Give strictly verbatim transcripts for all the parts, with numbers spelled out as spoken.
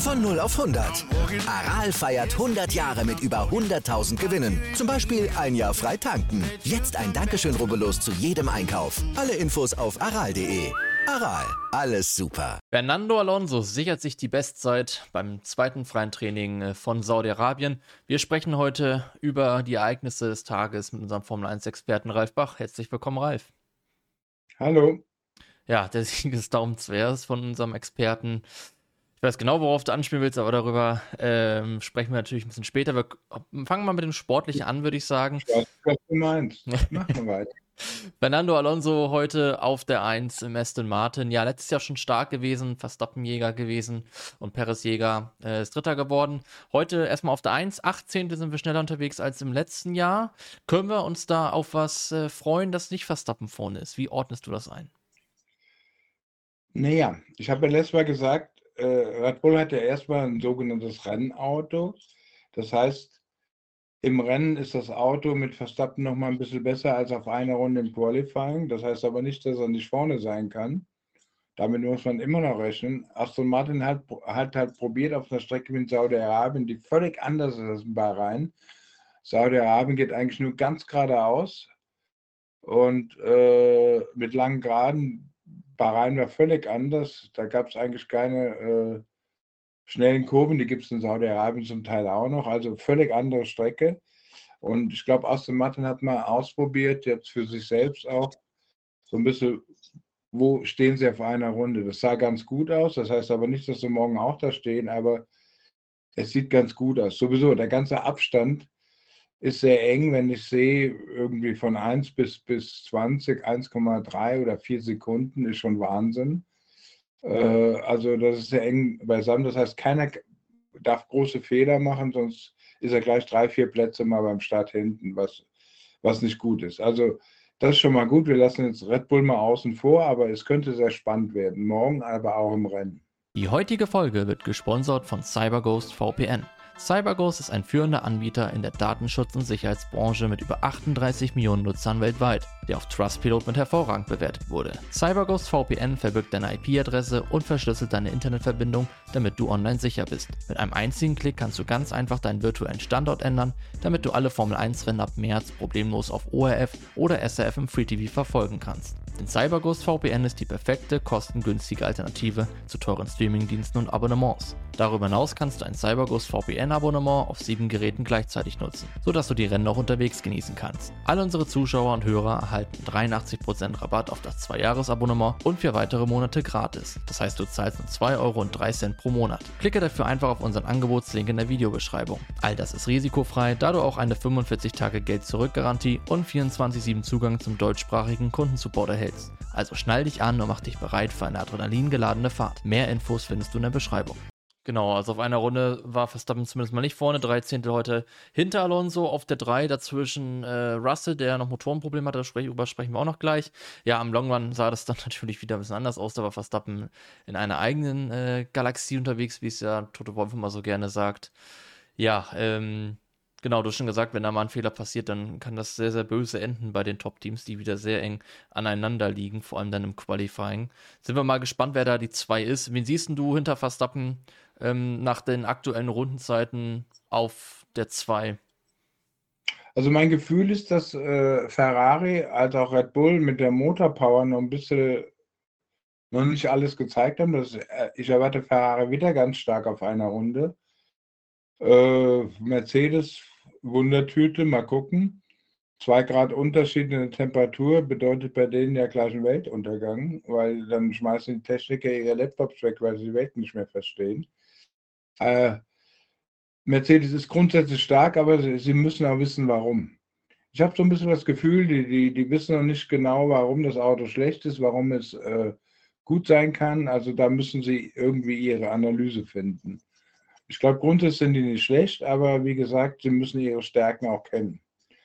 Von null auf hundert. Aral feiert hundert Jahre mit über hunderttausend Gewinnen. Zum Beispiel ein Jahr frei tanken. Jetzt ein Dankeschön, rubbellos zu jedem Einkauf. Alle Infos auf aral punkt de. Aral, alles super. Fernando Alonso sichert sich die Bestzeit beim zweiten freien Training von Saudi-Arabien. Wir sprechen heute über die Ereignisse des Tages mit unserem Formel eins Experten Ralf Bach. Herzlich willkommen, Ralf. Hallo. Ja, der Sieg des Daumenzwers von unserem Experten. Ich weiß genau, worauf du anspielen willst, aber darüber ähm, sprechen wir natürlich ein bisschen später. Wir fangen mal mit dem Sportlichen an, würde ich sagen. Ich weiß, was du meinst. Machen wir weiter. Fernando Alonso heute auf der eins im Aston Martin. Ja, letztes Jahr schon stark gewesen, Verstappen-Jäger gewesen und Perez-Jäger äh, ist Dritter geworden. Heute erstmal auf der eins, achtzehnte sind wir schneller unterwegs als im letzten Jahr. Können wir uns da auf was äh, freuen, dass nicht Verstappen vorne ist? Wie ordnest du das ein? Naja, ich habe ja letztes Mal gesagt, äh, Red Bull hat ja erstmal ein sogenanntes Rennauto. Das heißt, im Rennen ist das Auto mit Verstappen noch mal ein bisschen besser als auf einer Runde im Qualifying. Das heißt aber nicht, dass er nicht vorne sein kann. Damit muss man immer noch rechnen. Aston Martin hat, hat halt probiert auf einer Strecke wie in Saudi-Arabien, die völlig anders ist als in Bahrain. Saudi-Arabien geht eigentlich nur ganz geradeaus und äh, mit langen Geraden. Bahrain war völlig anders. Da gab es eigentlich keine äh, schnellen Kurven, die gibt es in Saudi-Arabien zum Teil auch noch, also völlig andere Strecke. Und ich glaube, Aston Martin hat mal ausprobiert, jetzt für sich selbst auch, so ein bisschen, wo stehen sie auf einer Runde. Das sah ganz gut aus, das heißt aber nicht, dass sie morgen auch da stehen, aber es sieht ganz gut aus. Sowieso, der ganze Abstand ist sehr eng, wenn ich sehe, irgendwie von eins bis, bis zwanzig, eins Komma drei oder vier Sekunden ist schon Wahnsinn. Also das ist sehr eng beisammen. Das heißt, keiner darf große Fehler machen, sonst ist er gleich drei, vier Plätze mal beim Start hinten, was, was nicht gut ist. Also das ist schon mal gut. Wir lassen jetzt Red Bull mal außen vor, aber es könnte sehr spannend werden. Morgen, aber auch im Rennen. Die heutige Folge wird gesponsert von CyberGhost V P N. CyberGhost ist ein führender Anbieter in der Datenschutz- und Sicherheitsbranche mit über achtunddreißig Millionen Nutzern weltweit, der auf Trustpilot mit hervorragend bewertet wurde. CyberGhost V P N verbirgt deine I P-Adresse und verschlüsselt deine Internetverbindung, damit du online sicher bist. Mit einem einzigen Klick kannst du ganz einfach deinen virtuellen Standort ändern, damit du alle Formel eins Rennen ab März problemlos auf O R F oder S R F im Free T V verfolgen kannst. Denn CyberGhost V P N ist die perfekte, kostengünstige Alternative zu teuren Streamingdiensten und Abonnements. Darüber hinaus kannst du ein CyberGhost V P N-Abonnement auf sieben Geräten gleichzeitig nutzen, sodass du die Rennen auch unterwegs genießen kannst. Alle unsere Zuschauer und Hörer erhalten dreiundachtzig Prozent Rabatt auf das zwei Jahres Abonnement und vier weitere Monate gratis. Das heißt, du zahlst nur zwei Euro und drei Cent pro Monat. Klicke dafür einfach auf unseren Angebotslink in der Videobeschreibung. All das ist risikofrei, da du auch eine fünfundvierzig Tage Geld-Zurück-Garantie und vierundzwanzig sieben Zugang zum deutschsprachigen Kundensupport erhältst. Also schnall dich an und mach dich bereit für eine adrenalingeladene Fahrt. Mehr Infos findest du in der Beschreibung. Genau, also auf einer Runde war Verstappen zumindest mal nicht vorne, dreizehnte heute hinter Alonso, auf der drei dazwischen äh, Russell, der noch Motorenprobleme hatte, darüber sprechen wir auch noch gleich. Ja, am Long Run sah das dann natürlich wieder ein bisschen anders aus, da war Verstappen in einer eigenen äh, Galaxie unterwegs, wie es ja Toto Wolff immer so gerne sagt. Ja, ähm, genau, du hast schon gesagt, wenn da mal ein Fehler passiert, dann kann das sehr, sehr böse enden bei den Top-Teams, die wieder sehr eng aneinander liegen, vor allem dann im Qualifying. Sind wir mal gespannt, wer da die zwei ist. Wen siehst denn du hinter Verstappen ähm, nach den aktuellen Rundenzeiten auf der zwei? Also mein Gefühl ist, dass äh, Ferrari als auch Red Bull mit der Motorpower noch ein bisschen noch nicht alles gezeigt haben. Das, äh, ich erwarte Ferrari wieder ganz stark auf einer Runde. Äh, Mercedes, Wundertüte, mal gucken. Zwei Grad Unterschied in der Temperatur bedeutet bei denen ja gleich einen Weltuntergang, weil dann schmeißen die Techniker ihre Laptops weg, weil sie die Welt nicht mehr verstehen. Äh, Mercedes ist grundsätzlich stark, aber sie, sie müssen auch wissen, warum. Ich habe so ein bisschen das Gefühl, die, die, die wissen noch nicht genau, warum das Auto schlecht ist, warum es äh, gut sein kann. Also da müssen sie irgendwie ihre Analyse finden. Ich glaube, grundsätzlich sind die nicht schlecht, aber wie gesagt, sie müssen ihre Stärken auch kennen.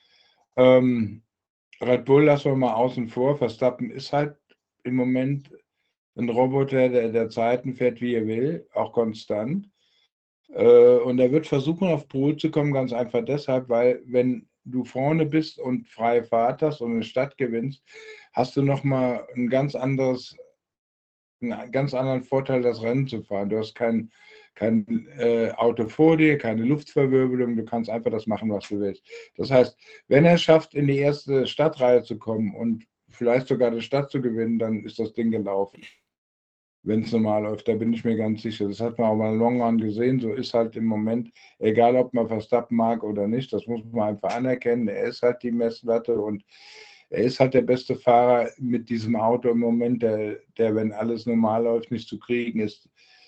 Ähm, Red Bull lassen wir mal außen vor. Verstappen ist halt im Moment ein Roboter, der, der Zeiten fährt, wie er will, auch konstant. Äh, und er wird versuchen, auf Pole zu kommen, ganz einfach deshalb, weil wenn du vorne bist und freie Fahrt hast und eine Stadt gewinnst, hast du nochmal ein ganz anderes, einen ganz anderen Vorteil, das Rennen zu fahren. Du hast keinen kein äh, Auto vor dir, keine Luftverwirbelung, du kannst einfach das machen, was du willst. Das heißt, wenn er es schafft, in die erste Startreihe zu kommen und vielleicht sogar die Stadt zu gewinnen, dann ist das Ding gelaufen. Wenn es normal läuft, da bin ich mir ganz sicher. Das hat man auch mal Long Run gesehen, so ist halt im Moment, egal ob man Verstappen mag oder nicht, das muss man einfach anerkennen, er ist halt die Messlatte und er ist halt der beste Fahrer mit diesem Auto im Moment, der, der, wenn alles normal läuft, nicht zu kriegen ist.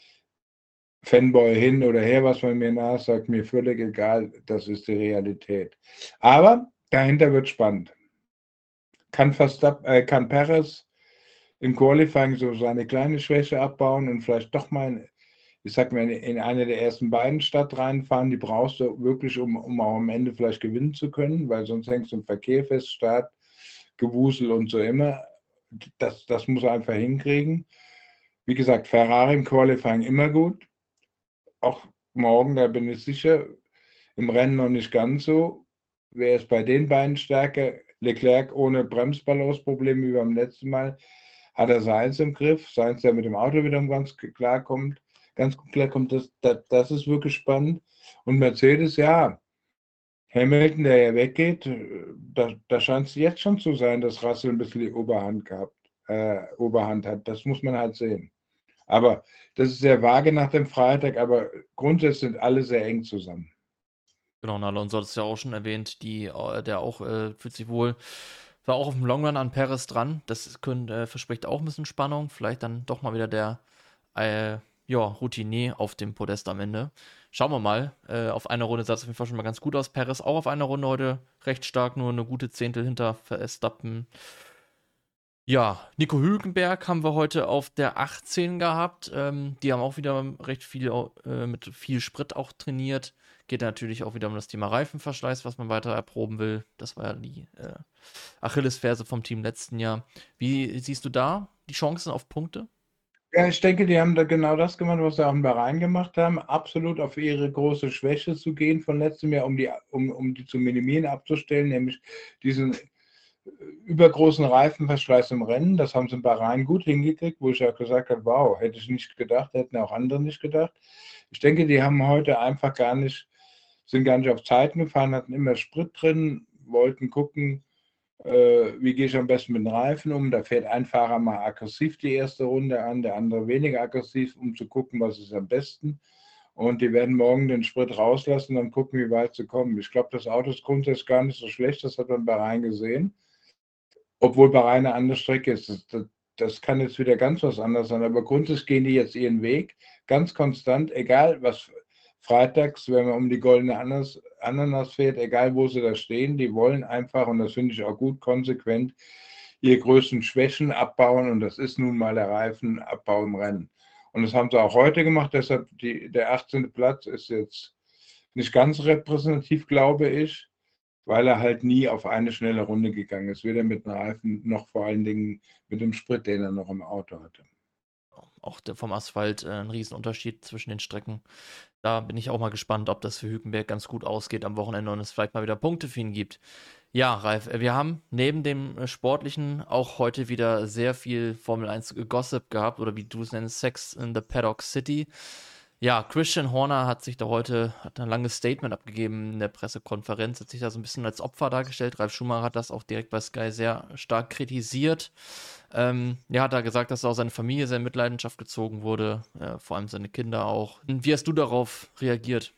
Fanboy hin oder her, was man mir nachsagt, mir völlig egal, das ist die Realität. Aber dahinter wird spannend. Kann, Verstappen, äh, kann Perez im Qualifying so seine kleine Schwäche abbauen und vielleicht doch mal, ich sag mal, in eine der ersten beiden Stadt reinfahren, die brauchst du wirklich, um, um auch am Ende vielleicht gewinnen zu können, weil sonst hängst du im Verkehr fest, Start, Gewusel und so immer. Das, das muss er einfach hinkriegen. Wie gesagt, Ferrari im Qualifying immer gut. Auch morgen, da bin ich sicher, im Rennen noch nicht ganz so. Wer ist bei den beiden stärker? Leclerc ohne Bremsballonsprobleme wie beim letzten Mal. Hat er Sainz im Griff? Sainz, der mit dem Auto wieder ganz klar kommt. Ganz klar kommt, das, das, das ist wirklich spannend. Und Mercedes, ja, Hamilton, der ja weggeht, da, da scheint es jetzt schon zu sein, dass Russell ein bisschen die Oberhand gehabt, äh, Oberhand hat. Das muss man halt sehen. Aber das ist sehr vage nach dem Freitag, aber grundsätzlich sind alle sehr eng zusammen. Genau, und Alonso hat es ja auch schon erwähnt, die, der auch äh, fühlt sich wohl, war auch auf dem Long Run an Perez dran. Das könnt, äh, verspricht auch ein bisschen Spannung. Vielleicht dann doch mal wieder der äh, ja, Routinier auf dem Podest am Ende. Schauen wir mal. Äh, auf eine Runde sah es auf jeden Fall schon mal ganz gut aus. Perez auch auf einer Runde heute recht stark, nur eine gute Zehntel hinter Verstappen. Ja, Nico Hülkenberg haben wir heute auf der achtzehn gehabt. Ähm, die haben auch wieder recht viel äh, mit viel Sprit auch trainiert. Geht natürlich auch wieder um das Thema Reifenverschleiß, was man weiter erproben will. Das war ja die äh, Achillesferse vom Team letzten Jahr. Wie siehst du da die Chancen auf Punkte? Ja, ich denke, die haben da genau das gemacht, was sie auch in Bahrain gemacht haben. Absolut auf ihre große Schwäche zu gehen von letztem Jahr, um die, um, um die zu minimieren, abzustellen, nämlich diesen übergroßen Reifenverschleiß im Rennen. Das haben sie in Bahrain gut hingekriegt, wo ich auch gesagt habe, wow, hätte ich nicht gedacht, hätten auch andere nicht gedacht. Ich denke, die haben heute einfach gar nicht, sind gar nicht auf Zeiten gefahren, hatten immer Sprit drin, wollten gucken, äh, wie gehe ich am besten mit den Reifen um. Da fährt ein Fahrer mal aggressiv die erste Runde an, der andere weniger aggressiv, um zu gucken, was ist am besten. Und die werden morgen den Sprit rauslassen und dann gucken, wie weit sie kommen. Ich glaube, das Auto ist grundsätzlich gar nicht so schlecht, das hat man bei Bahrain gesehen. Obwohl Bahrain eine andere Strecke ist. Das, das, das kann jetzt wieder ganz was anderes sein. Aber grundsätzlich gehen die jetzt ihren Weg, ganz konstant, egal was freitags, wenn man um die goldene Ananas, Ananas fährt, egal wo sie da stehen, die wollen einfach, und das finde ich auch gut, konsequent ihre größten Schwächen abbauen. Und das ist nun mal der Reifenabbau im Rennen. Und das haben sie auch heute gemacht. Deshalb die, der achtzehnte Platz ist jetzt nicht ganz repräsentativ, glaube ich, weil er halt nie auf eine schnelle Runde gegangen ist. Weder mit dem Reifen noch vor allen Dingen mit dem Sprit, den er noch im Auto hatte. Auch der, vom Asphalt äh, ein Riesenunterschied zwischen den Strecken. Da bin ich auch mal gespannt, ob das für Hülkenberg ganz gut ausgeht am Wochenende und es vielleicht mal wieder Punkte für ihn gibt. Ja, Ralf, wir haben neben dem Sportlichen auch heute wieder sehr viel Formel eins Gossip gehabt, oder wie du es nennst, Sex in the Paddock City. Ja, Christian Horner hat sich da heute hat ein langes Statement abgegeben in der Pressekonferenz, hat sich da so ein bisschen als Opfer dargestellt. Ralf Schumacher hat das auch direkt bei Sky sehr stark kritisiert. Ähm, ja, hat da gesagt, dass auch seine Familie sehr in Mitleidenschaft gezogen wurde, äh, vor allem seine Kinder auch. Wie hast du darauf reagiert?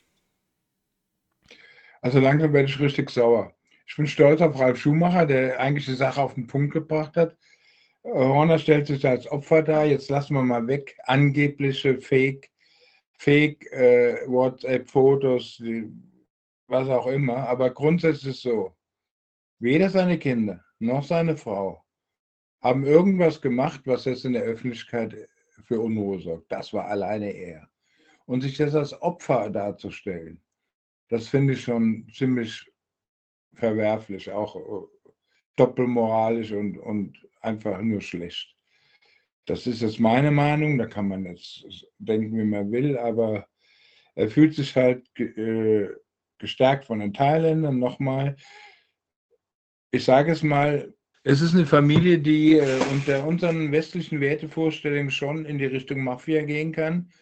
Also langsam werde ich richtig sauer. Ich bin stolz auf Ralf Schumacher, der eigentlich die Sache auf den Punkt gebracht hat. Horner stellt sich da als Opfer dar. Jetzt lassen wir mal weg angebliche Fake Fake äh, WhatsApp-Fotos, was auch immer. Aber grundsätzlich ist es so, weder seine Kinder noch seine Frau haben irgendwas gemacht, was jetzt in der Öffentlichkeit für Unruhe sorgt. Das war alleine er. Und sich das als Opfer darzustellen, das finde ich schon ziemlich verwerflich, auch doppelmoralisch und, und einfach nur schlecht. Das ist jetzt meine Meinung, da kann man jetzt denken, wie man will, aber er fühlt sich halt äh, gestärkt von den Thailändern. Nochmal, ich sage es mal, es ist eine Familie, die äh, unter unseren westlichen Wertevorstellungen schon in die Richtung Mafia gehen kann.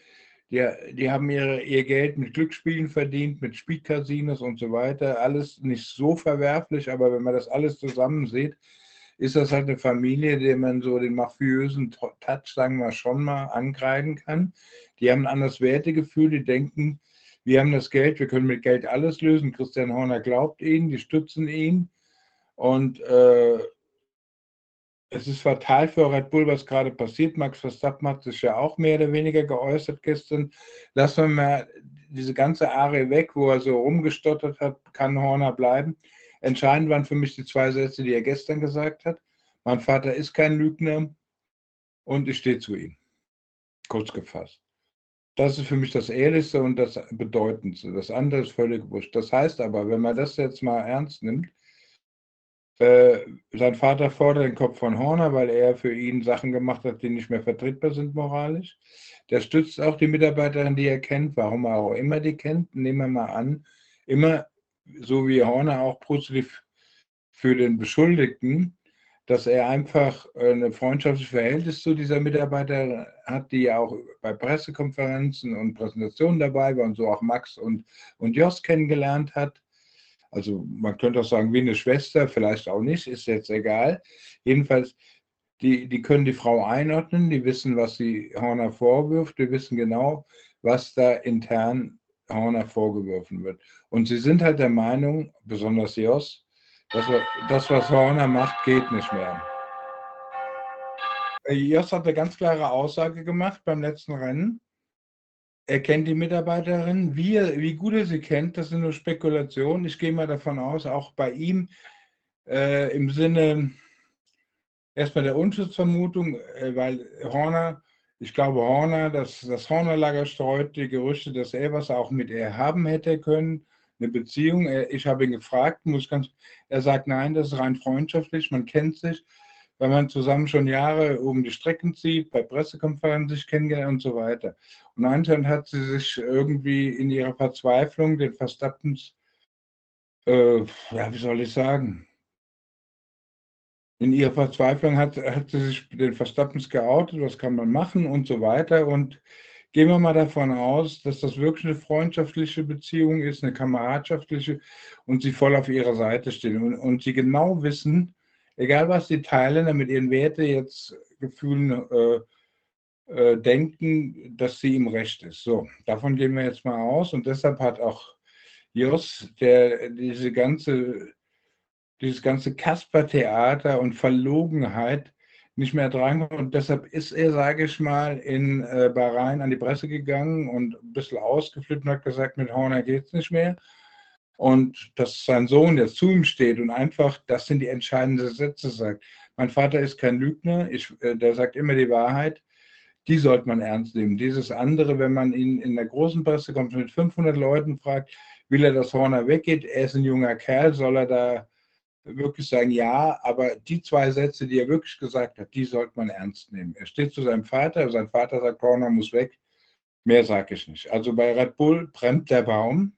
Die, die haben ihre, ihr Geld mit Glücksspielen verdient, mit Spielcasinos und so weiter. Alles nicht so verwerflich, aber wenn man das alles zusammen sieht, ist das halt eine Familie, der man so den mafiösen Touch, sagen wir schon mal, ankreiden kann. Die haben ein anderes Wertegefühl, die denken, wir haben das Geld, wir können mit Geld alles lösen. Christian Horner glaubt ihnen, die stützen ihn. Und äh, es ist fatal für Red Bull, was gerade passiert. Max Verstappen hat sich ja auch mehr oder weniger geäußert gestern. Lassen wir mal diese ganze Arie weg, wo er so rumgestottert hat, kann Horner bleiben. Entscheidend waren für mich die zwei Sätze, die er gestern gesagt hat. Mein Vater ist kein Lügner und ich stehe zu ihm. Kurz gefasst. Das ist für mich das Ehrlichste und das Bedeutendste. Das andere ist völlig wurscht. Das heißt aber, wenn man das jetzt mal ernst nimmt, äh, sein Vater fordert den Kopf von Horner, weil er für ihn Sachen gemacht hat, die nicht mehr vertretbar sind moralisch. Der stützt auch die Mitarbeiterin, die er kennt, warum er auch immer die kennt. Nehmen wir mal an, immer so wie Horner auch positiv für den Beschuldigten, dass er einfach ein freundschaftliches Verhältnis zu dieser Mitarbeiterin hat, die ja auch bei Pressekonferenzen und Präsentationen dabei war und so auch Max und, und Jos kennengelernt hat. Also man könnte auch sagen, wie eine Schwester, vielleicht auch nicht, ist jetzt egal. Jedenfalls, die, die können die Frau einordnen, die wissen, was sie Horner vorwirft, die wissen genau, was da intern Horner vorgeworfen wird. Und sie sind halt der Meinung, besonders Jos, dass das, was Horner macht, geht nicht mehr. Jos hat eine ganz klare Aussage gemacht beim letzten Rennen. Er kennt die Mitarbeiterin. Wie, wie gut er sie kennt, das sind nur Spekulationen. Ich gehe mal davon aus, auch bei ihm äh, im Sinne erstmal der Unschuldsvermutung, äh, weil Horner, ich glaube Horner, dass das Horner-Lager streut die Gerüchte, dass er was auch mit ihr haben hätte können, eine Beziehung. Er, ich habe ihn gefragt, muss ganz, er sagt, nein, das ist rein freundschaftlich, man kennt sich, weil man zusammen schon Jahre um die Strecken zieht, bei Pressekonferenzen sich kennengelernt und so weiter. Und anscheinend hat sie sich irgendwie in ihrer Verzweiflung den Verstappens, äh, ja, wie soll ich sagen, in ihrer Verzweiflung hat, hat sie sich den Verstappens geoutet, was kann man machen und so weiter. Und gehen wir mal davon aus, dass das wirklich eine freundschaftliche Beziehung ist, eine kameradschaftliche und sie voll auf ihrer Seite stehen und, und sie genau wissen, egal was die Teilnehmer mit ihren Werten jetzt Gefühlen äh, äh, denken, dass sie im Recht ist. So, davon gehen wir jetzt mal aus und deshalb hat auch Jos, der diese ganze, dieses ganze Kasper-Theater und Verlogenheit nicht mehr dran und deshalb ist er, sage ich mal, in äh, Bahrain an die Presse gegangen und ein bisschen ausgeflippt und hat gesagt, mit Horner geht es nicht mehr. Und dass sein Sohn jetzt zu ihm steht und einfach, das sind die entscheidenden Sätze, sagt. Mein Vater ist kein Lügner, ich, äh, der sagt immer die Wahrheit. Die sollte man ernst nehmen. Dieses andere, wenn man ihn in der großen Pressekonferenz mit fünfhundert Leuten fragt, will er, dass Horner weggeht, er ist ein junger Kerl, soll er da wirklich sagen, ja, aber die zwei Sätze, die er wirklich gesagt hat, die sollte man ernst nehmen. Er steht zu seinem Vater, sein Vater sagt, Horner muss weg, mehr sage ich nicht. Also bei Red Bull brennt der Baum.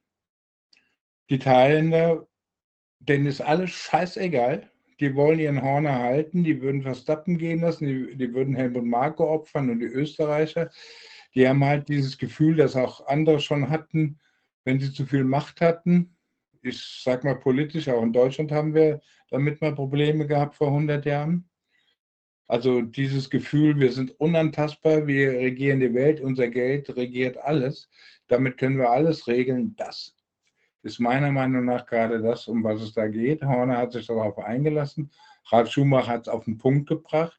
Die Teilnehmer, denen ist alles scheißegal. Die wollen ihren Horner halten, die würden Verstappen gehen lassen, die, die würden Helmut Marko opfern und die Österreicher. Die haben halt dieses Gefühl, das auch andere schon hatten, wenn sie zu viel Macht hatten. Ich sag mal politisch, auch in Deutschland haben wir damit mal Probleme gehabt vor hundert Jahren. Also dieses Gefühl, wir sind unantastbar, wir regieren die Welt, unser Geld regiert alles. Damit können wir alles regeln. Das ist meiner Meinung nach gerade das, um was es da geht. Horner hat sich darauf eingelassen. Ralf Schumacher hat es auf den Punkt gebracht.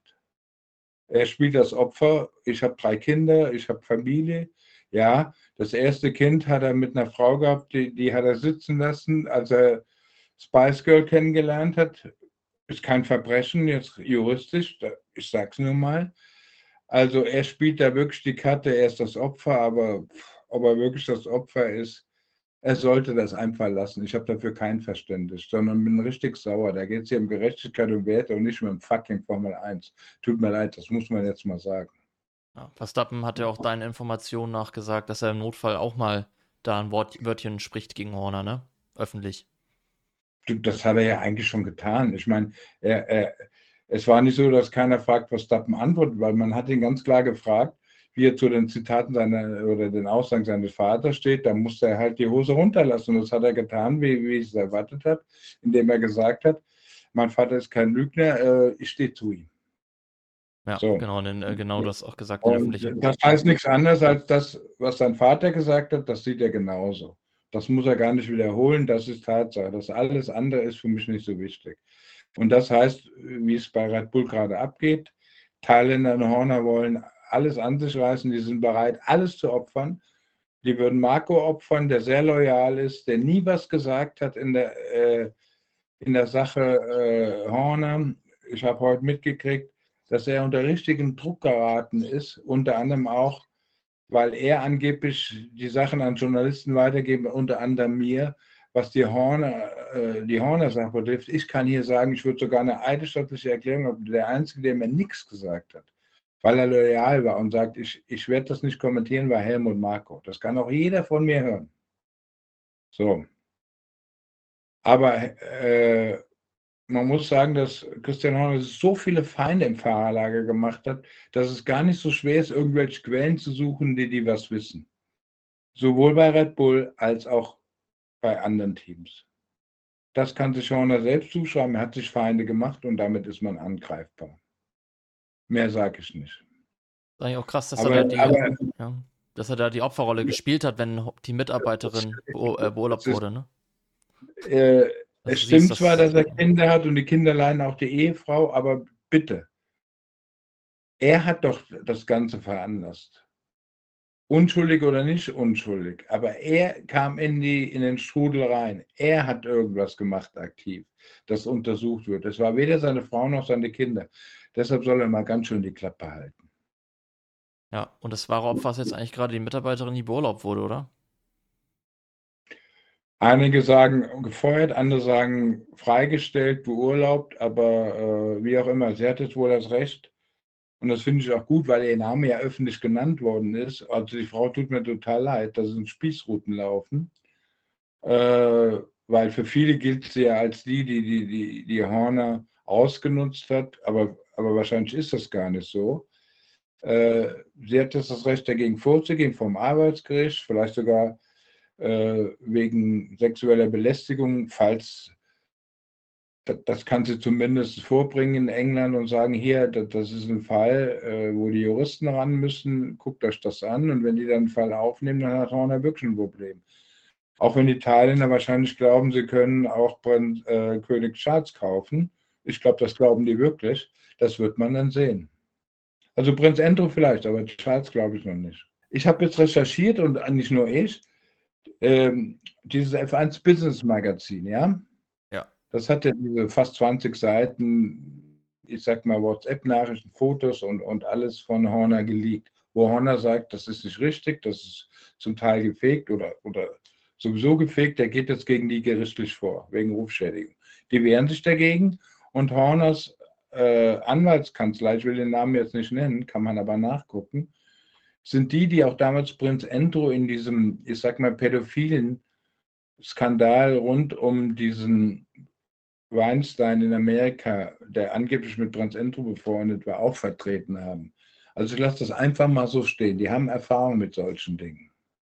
Er spielt das Opfer. Ich habe drei Kinder, ich habe Familie. Ja, das erste Kind hat er mit einer Frau gehabt, die, die hat er sitzen lassen, als er Spice Girl kennengelernt hat. Ist kein Verbrechen, jetzt juristisch, ich sage es nur mal. Also er spielt da wirklich die Karte, er ist das Opfer, aber ob er wirklich das Opfer ist, er sollte das einfach lassen. Ich habe dafür kein Verständnis, sondern bin richtig sauer. Da geht es hier um Gerechtigkeit und Werte und nicht mehr um fucking Formel eins. Tut mir leid, das muss man jetzt mal sagen. Ja, Verstappen hat ja auch deinen Informationen nachgesagt, dass er im Notfall auch mal da ein Wort, Wörtchen spricht gegen Horner, ne? Öffentlich. Das hat er ja eigentlich schon getan. Ich meine, er, er, es war nicht so, dass keiner fragt, was Verstappen antwortet, weil man hat ihn ganz klar gefragt, wie er zu den Zitaten seiner oder den Aussagen seines Vaters steht, da musste er halt die Hose runterlassen. Und das hat er getan, wie, wie ich es erwartet habe, indem er gesagt hat, mein Vater ist kein Lügner, äh, ich stehe zu ihm. Ja, So. genau, denn, äh, genau das auch gesagt in der Und öffentlichen. das heißt nichts anderes als das, was sein Vater gesagt hat, das sieht er genauso. Das muss er gar nicht wiederholen, das ist Tatsache. Das alles andere ist für mich nicht so wichtig. Und das heißt, wie es bei Red Bull gerade abgeht, Thailänder und Horner wollen alles an sich reißen, die sind bereit, alles zu opfern. Die würden Marco opfern, der sehr loyal ist, der nie was gesagt hat in der, äh, in der Sache äh, Horner. Ich habe heute mitgekriegt, dass er unter richtigen Druck geraten ist, unter anderem auch, weil er angeblich die Sachen an Journalisten weitergeben, unter anderem mir, was die Horner, äh, die Horner-Sache betrifft. Ich kann hier sagen, ich würde sogar eine eidesstattliche Erklärung haben, der Einzige, der mir nichts gesagt hat, weil er loyal war und sagt, ich, ich werde das nicht kommentieren, war Helmut Marko. Das kann auch jeder von mir hören. So. Aber äh, man muss sagen, dass Christian Horner so viele Feinde im Fahrerlager gemacht hat, dass es gar nicht so schwer ist, irgendwelche Quellen zu suchen, die die was wissen. Sowohl bei Red Bull als auch bei anderen Teams. Das kann sich Horner selbst zuschreiben. Er hat sich Feinde gemacht und damit ist man angreifbar. Mehr sage ich nicht. Ist eigentlich auch krass, dass Aber, er da die, aber ja, dass er da die Opferrolle gespielt hat, wenn die Mitarbeiterin beo- äh, beurlaubt ist, wurde, ne? äh, Also es du stimmt siehst das, zwar, dass er Kinder hat und die Kinder leiden auch die Ehefrau, aber bitte, er hat doch das Ganze veranlasst. Unschuldig oder nicht unschuldig, aber er kam in, die, in den Strudel rein. Er hat irgendwas gemacht aktiv, das untersucht wird. Es war weder seine Frau noch seine Kinder. Deshalb soll er mal ganz schön die Klappe halten. ja, und das wahre Opfer ist jetzt eigentlich gerade die Mitarbeiterin, die beurlaubt wurde, oder? Einige sagen gefeuert, andere sagen freigestellt, beurlaubt, aber äh, wie auch immer, sie hat jetzt wohl das Recht. Und das finde ich auch gut, weil ihr Name ja öffentlich genannt worden ist. Also die Frau tut mir total leid, dass es in Spießruten laufen. Äh, weil für viele gilt sie ja als die, die die, die, die Horner ausgenutzt hat. Aber, aber wahrscheinlich ist das gar nicht so. Äh, sie hat jetzt das Recht, dagegen vorzugehen vom Arbeitsgericht, vielleicht sogar äh, wegen sexueller Belästigung, falls das kann sie zumindest vorbringen in England und sagen, hier, das ist ein Fall, äh, wo die Juristen ran müssen, guckt euch das an. Und wenn die dann einen Fall aufnehmen, dann hat Horner wirklich ein Problem. Auch wenn die Thailänder wahrscheinlich glauben, sie können auch Prinz, äh, König Charles kaufen. Ich glaube, das glauben die wirklich. Das wird man dann sehen. Also Prinz Andrew vielleicht, aber Charles glaube ich noch nicht. Ich habe jetzt recherchiert und nicht nur ich, ähm, dieses F eins Business Magazin, ja? Das hat ja diese fast zwanzig Seiten, ich sag mal WhatsApp-Nachrichten, Fotos und, und alles von Horner geleakt, wo Horner sagt, das ist nicht richtig, das ist zum Teil gefaked oder, oder sowieso gefaked, der geht jetzt gegen die gerichtlich vor, wegen Rufschädigung. Die wehren sich dagegen und Horners äh, Anwaltskanzlei, ich will den Namen jetzt nicht nennen, kann man aber nachgucken, sind die, die auch damals Prinz Andrew in diesem, ich sag mal, pädophilen Skandal rund um diesen Weinstein in Amerika, der angeblich mit Prinz Andrew befreundet war, auch vertreten haben. Also ich lasse das einfach mal so stehen. Die haben Erfahrung mit solchen Dingen.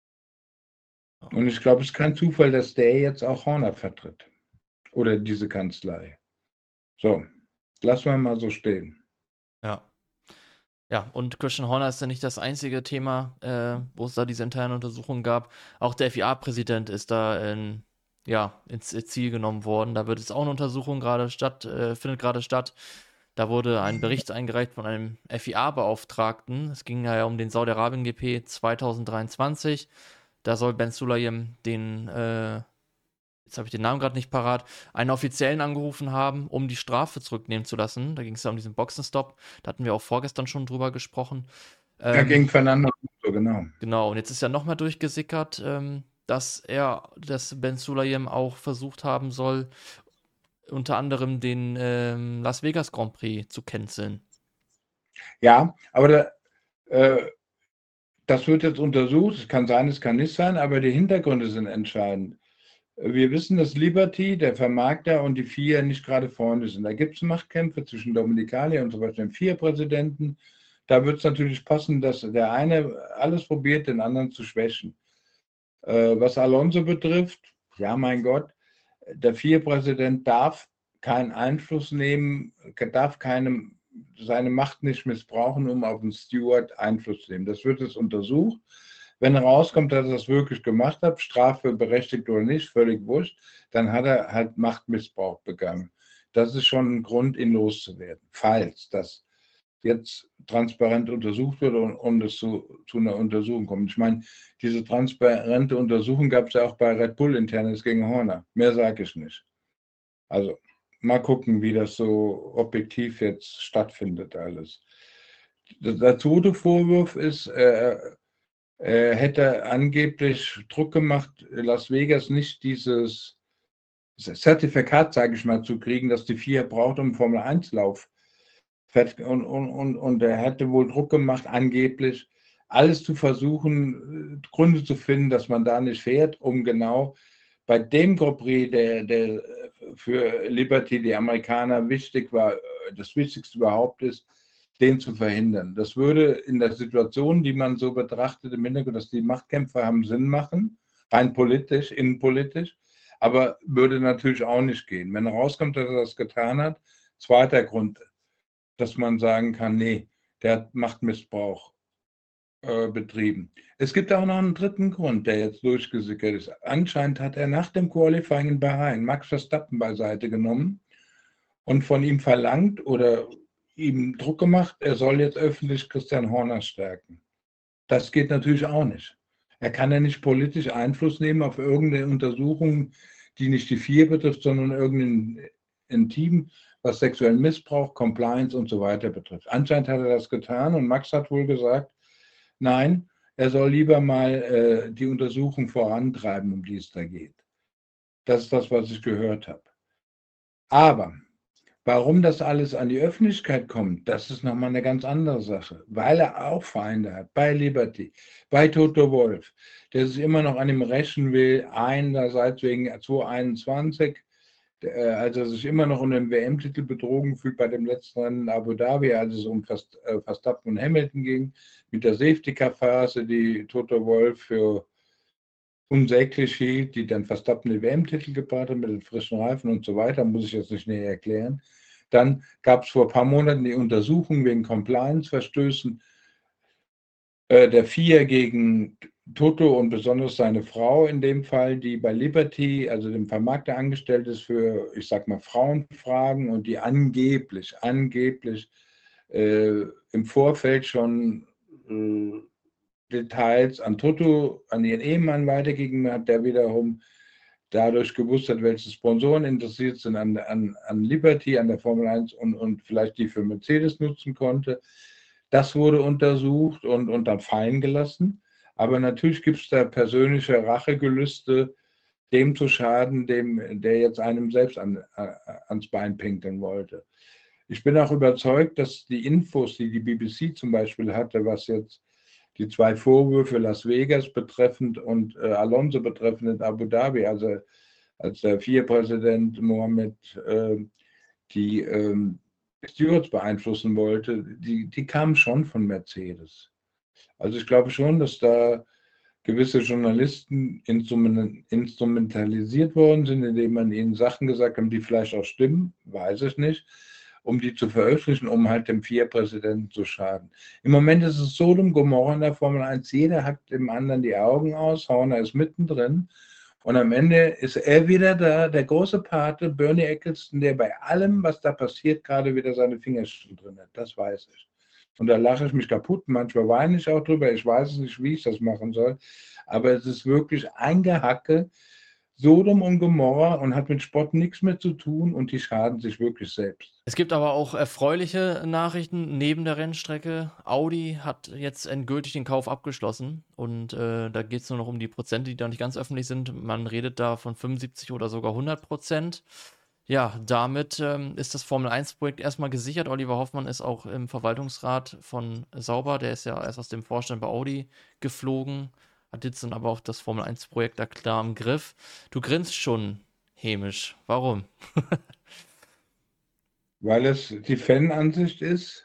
Und ich glaube, es ist kein Zufall, dass der jetzt auch Horner vertritt. Oder diese Kanzlei. So, lassen wir mal so stehen. Ja. Ja, und Christian Horner ist ja nicht das einzige Thema, äh, wo es da diese internen Untersuchungen gab. Auch der F I A-Präsident ist da in, ja, ins Ziel genommen worden. Da wird jetzt auch eine Untersuchung gerade statt, äh, findet gerade statt. Da wurde ein Bericht eingereicht von einem F I A-Beauftragten. Es ging ja um den Saudi-Arabien-G P zwanzig dreiundzwanzig. Da soll Ben Sulayem den, äh, jetzt habe ich den Namen gerade nicht parat, einen Offiziellen angerufen haben, um die Strafe zurücknehmen zu lassen. Da ging es ja um diesen Boxenstopp. Da hatten wir auch vorgestern schon drüber gesprochen. Ja, Ähm, gegen Fernando, genau. Genau, und jetzt ist ja nochmal durchgesickert, ähm, dass er, dass Ben Sulayem auch versucht haben soll, unter anderem den ähm, Las Vegas Grand Prix zu canceln. Ja, aber da, äh, das wird jetzt untersucht. Es kann sein, es kann nicht sein, aber die Hintergründe sind entscheidend. Wir wissen, dass Liberty, der Vermarkter und die F I A nicht gerade Freunde sind. Da gibt es Machtkämpfe zwischen Dominicali und zum Beispiel dem F I A-Präsidenten. da wird es natürlich passen, dass der eine alles probiert, den anderen zu schwächen. Äh, was Alonso betrifft, ja, mein Gott, der V I A-Präsident darf keinen Einfluss nehmen, darf keine, seine Macht nicht missbrauchen, um auf den Steward Einfluss zu nehmen. Das wird jetzt untersucht. Wenn rauskommt, dass er das wirklich gemacht hat, Strafe berechtigt oder nicht, völlig wurscht, dann hat er halt Machtmissbrauch begangen. Das ist schon ein Grund, ihn loszuwerden, falls das jetzt transparent untersucht wird und, und es zu, zu einer Untersuchung kommt. Ich meine, diese transparente Untersuchung gab es ja auch bei Red Bull internes gegen Horner. Mehr sage ich nicht. Also mal gucken, wie das so objektiv jetzt stattfindet alles. Der zweite Vorwurf ist, äh, er hätte angeblich Druck gemacht, Las Vegas nicht dieses Zertifikat, sage ich mal, zu kriegen, das die F I A braucht, um Formel eins Lauf. Und, und, und, und er hätte wohl Druck gemacht, angeblich alles zu versuchen, Gründe zu finden, dass man da nicht fährt, um genau bei dem Grand Prix, der, der für Liberty, die Amerikaner, wichtig war, das Wichtigste überhaupt ist, den zu verhindern. Das würde in der Situation, die man so betrachtet, im Hintergrund, dass die Machtkämpfe haben, Sinn machen, rein politisch, innenpolitisch, aber würde natürlich auch nicht gehen. Wenn rauskommt, dass er das getan hat, zweiter Grund, dass man sagen kann, nee, der hat Machtmissbrauch äh, betrieben. Es gibt auch noch einen dritten Grund, der jetzt durchgesickert ist. Anscheinend hat er nach dem Qualifying in Bahrain Max Verstappen beiseite genommen und von ihm verlangt oder ihm Druck gemacht, er soll jetzt öffentlich Christian Horner stärken. Das geht natürlich auch nicht. Er kann ja nicht politisch Einfluss nehmen auf irgendeine Untersuchung, die nicht die F I A betrifft, sondern irgendein Team, was sexuellen Missbrauch, Compliance und so weiter betrifft. Anscheinend hat er das getan und Max hat wohl gesagt, nein, er soll lieber mal äh, die Untersuchung vorantreiben, um die es da geht. Das ist das, was ich gehört habe. Aber warum das alles an die Öffentlichkeit kommt, das ist nochmal eine ganz andere Sache. Weil er auch Feinde hat, bei Liberty, bei Toto Wolff, der sich immer noch an ihm rächen will, einerseits wegen zwanzig einundzwanzig, als er sich immer noch um den W M-Titel betrogen fühlt bei dem letzten Rennen in Abu Dhabi, als es um Verstappen und Hamilton ging, mit der Safety-Car-Phase, die Toto Wolff für unsäglich hielt, die dann Verstappen den W M-Titel gebracht hat mit den frischen Reifen und so weiter, muss ich jetzt nicht näher erklären. Dann gab es vor ein paar Monaten die Untersuchung wegen Compliance-Verstößen äh, der F I A gegen Toto und besonders seine Frau in dem Fall, die bei Liberty, also dem Vermarkter, angestellt ist für, ich sag mal, Frauenfragen und die angeblich, angeblich äh, im Vorfeld schon äh, Details an Toto, an ihren Ehemann weitergegeben hat, der wiederum dadurch gewusst hat, welche Sponsoren interessiert sind an, an, an Liberty, an der Formel eins und, und vielleicht die für Mercedes nutzen konnte. Das wurde untersucht und, und dann fallen gelassen. Aber natürlich gibt es da persönliche Rachegelüste, dem zu schaden, dem, der jetzt einem selbst an, äh, ans Bein pinkeln wollte. Ich bin auch überzeugt, dass die Infos, die die B B C zum Beispiel hatte, was jetzt die zwei Vorwürfe Las Vegas betreffend und äh, Alonso betreffend in Abu Dhabi, also als der V I A-Präsident Mohammed äh, die äh, Stewards beeinflussen wollte, die, die kamen schon von Mercedes. Also ich glaube schon, dass da gewisse Journalisten instrumentalisiert worden sind, indem man ihnen Sachen gesagt hat, die vielleicht auch stimmen, weiß ich nicht, um die zu veröffentlichen, um halt dem V I A-Präsidenten zu schaden. Im Moment ist es Sodom Gomorra in der Formel eins, jeder hackt dem anderen die Augen aus, Horner ist mittendrin und am Ende ist er wieder da, der große Pate, Bernie Ecclestone, der bei allem, was da passiert, gerade wieder seine Fingerchen drin hat, das weiß ich. Und da lache ich mich kaputt, manchmal weine ich auch drüber, ich weiß nicht, wie ich das machen soll, aber es ist wirklich ein Gehacke, Sodom und Gomorra und hat mit Sport nichts mehr zu tun und die schaden sich wirklich selbst. Es gibt aber auch erfreuliche Nachrichten neben der Rennstrecke. Audi hat jetzt endgültig den Kauf abgeschlossen und äh, da geht es nur noch um die Prozente, die da nicht ganz öffentlich sind. Man redet da von fünfundsiebzig oder sogar hundert Prozent. Ja, damit ähm, ist das Formel eins Projekt erstmal gesichert. Oliver Hoffmann ist auch im Verwaltungsrat von Sauber, der ist ja erst aus dem Vorstand bei Audi geflogen, hat jetzt dann aber auch das Formel eins Projekt da klar im Griff. Du grinst schon hämisch. Warum? Weil es die Fanansicht ist,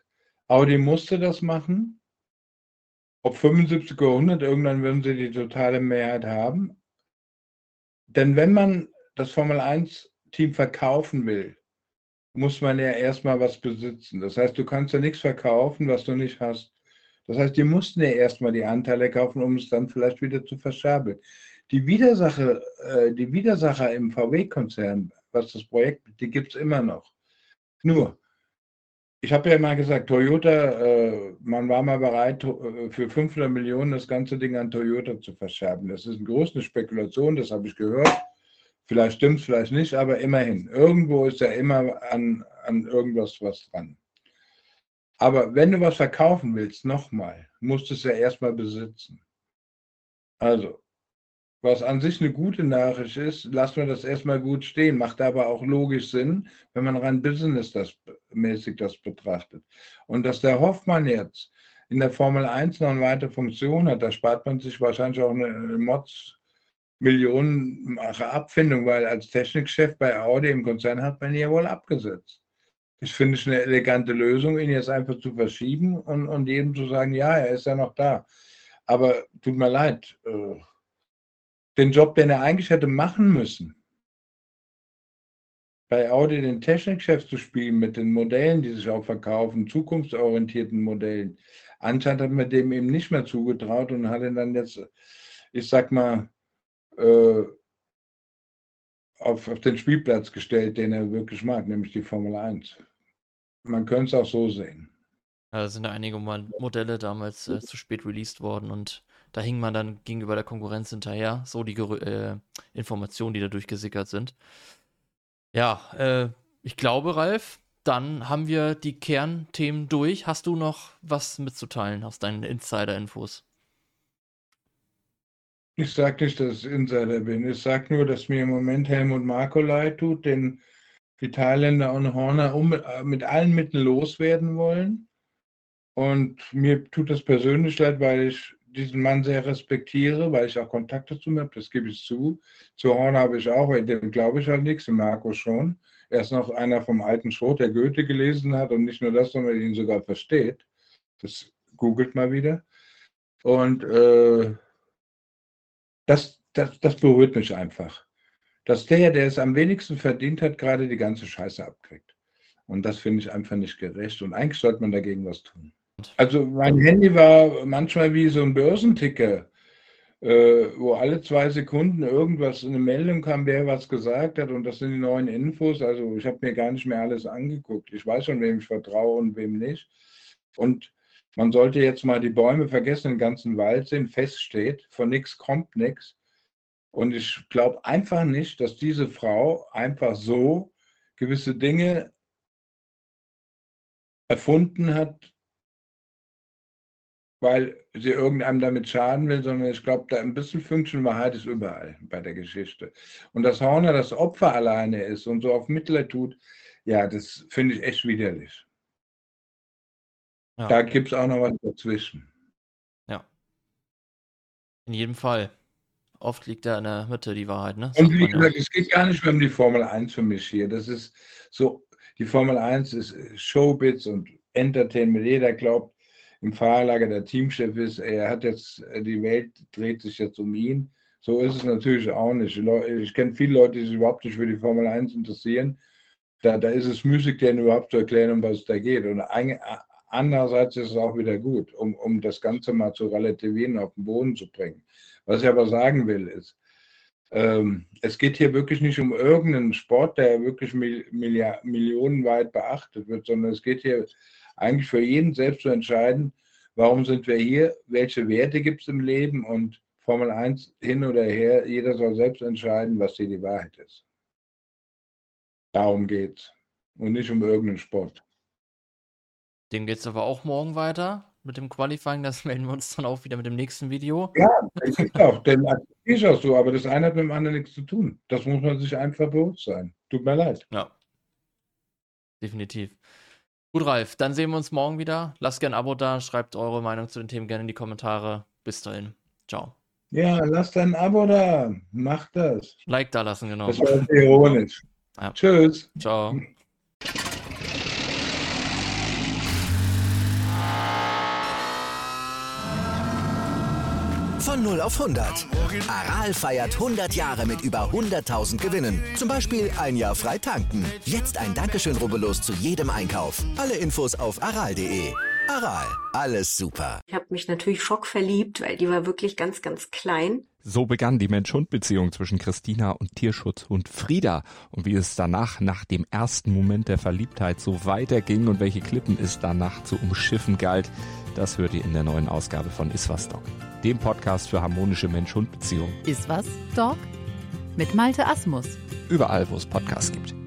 Audi musste das machen. Ob fünfundsiebzig oder hundert, irgendwann würden sie die totale Mehrheit haben. Denn wenn man das Formel eins Team verkaufen will, muss man ja erstmal was besitzen. Das heißt, du kannst ja nichts verkaufen, was du nicht hast. Das heißt, die mussten ja erstmal die Anteile kaufen, um es dann vielleicht wieder zu verscherbeln. Die Widersacher, äh, die Widersacher im V W-Konzern, was das Projekt, die gibt es immer noch. Nur, ich habe ja mal gesagt, Toyota, äh, man war mal bereit, äh, für fünfhundert Millionen das ganze Ding an Toyota zu verscherben. Das ist eine große Spekulation, das habe ich gehört. Vielleicht stimmt es, vielleicht nicht, aber immerhin. Irgendwo ist ja immer an, an irgendwas was dran. Aber wenn du was verkaufen willst, nochmal, musst du es ja erstmal besitzen. Also, was an sich eine gute Nachricht ist, lassen wir das erstmal gut stehen, macht aber auch logisch Sinn, wenn man rein businessmäßig das betrachtet. Und dass der Hoffmann jetzt in der Formel eins noch eine weitere Funktion hat, da spart man sich wahrscheinlich auch eine Mods millionenfache Abfindung, weil als Technikchef bei Audi im Konzern hat man ihn ja wohl abgesetzt. Ich finde es eine elegante Lösung, ihn jetzt einfach zu verschieben und, und jedem zu sagen, ja, er ist ja noch da. Aber tut mir leid, äh, den Job, den er eigentlich hätte machen müssen, bei Audi den Technikchef zu spielen mit den Modellen, die sich auch verkaufen, zukunftsorientierten Modellen, anscheinend hat man dem eben nicht mehr zugetraut und hat ihn dann jetzt, ich sag mal, äh, auf, auf den Spielplatz gestellt, den er wirklich mag, nämlich die Formel eins. Man könnte es auch so sehen. Ja, da sind ja einige Modelle damals äh, zu spät released worden und da hing man dann gegenüber der Konkurrenz hinterher, so die Gerü äh, Informationen, die da durchgesickert sind. Ja, äh, ich glaube, Ralf, dann haben wir die Kernthemen durch. Hast du noch was mitzuteilen aus deinen Insider-Infos? Ich sage nicht, dass ich Insider bin. Ich sage nur, dass mir im Moment Helmut Marko leid tut, den die Thailänder und Horner um, mit allen Mitteln loswerden wollen. Und mir tut das persönlich leid, weil ich diesen Mann sehr respektiere, weil ich auch Kontakte zu ihm habe, das gebe ich zu. Zu Horner habe ich auch, dem glaube ich halt nichts, dem Marco schon. Er ist noch einer vom alten Schrot, der Goethe gelesen hat und nicht nur das, sondern ihn sogar versteht. Das googelt mal wieder. Und äh, das, das, das berührt mich einfach. Dass der, der es am wenigsten verdient hat, gerade die ganze Scheiße abkriegt. Und das finde ich einfach nicht gerecht. Und eigentlich sollte man dagegen was tun. Also mein Handy war manchmal wie so ein Börsenticker, äh, wo alle zwei Sekunden irgendwas, eine Meldung kam, wer was gesagt hat und das sind die neuen Infos. Also ich habe mir gar nicht mehr alles angeguckt. Ich weiß schon, wem ich vertraue und wem nicht. Und man sollte jetzt mal die Bäume vergessen, den ganzen Wald sehen, feststeht, von nichts kommt nichts. Und ich glaube einfach nicht, dass diese Frau einfach so gewisse Dinge erfunden hat, weil sie irgendeinem damit schaden will, sondern ich glaube, da ein bisschen Fünkchen Wahrheit ist überall bei der Geschichte. Und dass Horner das Opfer alleine ist und so auf Mitleid tut, ja, das finde ich echt widerlich. Ja. Da gibt es auch noch was dazwischen. Ja. In jedem Fall. Oft liegt da in der Mitte die Wahrheit, ne? Und wie gesagt, ja. Es geht gar nicht mehr um die Formel eins für mich hier. Das ist so, die Formel eins ist Showbiz und Entertainment. Jeder glaubt, im Fahrerlager der Teamchef ist, er hat jetzt, die Welt dreht sich jetzt um ihn. So ist es natürlich auch nicht. Ich kenne viele Leute, die sich überhaupt nicht für die Formel eins interessieren. Da, da ist es müßig, denen überhaupt zu erklären, um was es da geht. Und ein, andererseits ist es auch wieder gut, um, um das Ganze mal zu relativieren, auf den Boden zu bringen. Was ich aber sagen will, ist, ähm, es geht hier wirklich nicht um irgendeinen Sport, der wirklich Milliard, millionenweit beachtet wird, sondern es geht hier eigentlich für jeden selbst zu entscheiden, warum sind wir hier, welche Werte gibt es im Leben und Formel eins hin oder her, jeder soll selbst entscheiden, was hier die Wahrheit ist. Darum geht's und nicht um irgendeinen Sport. Dem geht es aber auch morgen weiter mit dem Qualifying, das melden wir uns dann auch wieder mit dem nächsten Video. Ja, das ist auch, denn das ist auch so, aber das eine hat mit dem anderen nichts zu tun. Das muss man sich einfach bewusst sein. Tut mir leid. Ja, definitiv. Gut, Ralf, dann sehen wir uns morgen wieder. Lasst gerne ein Abo da, schreibt eure Meinung zu den Themen gerne in die Kommentare. Bis dahin. Ciao. Ja, lasst ein Abo da. Macht das. Like da lassen, genau. Das war ironisch. Ja. Tschüss. Ciao. Von null auf hundert. Aral feiert hundert Jahre mit über hunderttausend Gewinnen. Zum Beispiel ein Jahr frei tanken. Jetzt ein Dankeschön, rubbellos zu jedem Einkauf. Alle Infos auf aral punkt de. Aral, alles super. Ich habe mich natürlich schockverliebt, weil die war wirklich ganz, ganz klein. So begann die Mensch-Hund-Beziehung zwischen Christina und Tierschutzhund Frieda. Und wie es danach, nach dem ersten Moment der Verliebtheit, so weiterging und welche Klippen es danach zu umschiffen galt, das hört ihr in der neuen Ausgabe von Iswas Dog, dem Podcast für harmonische Mensch-Hund-Beziehungen. Iswas Dog? Mit Malte Asmus. Überall, wo es Podcasts gibt.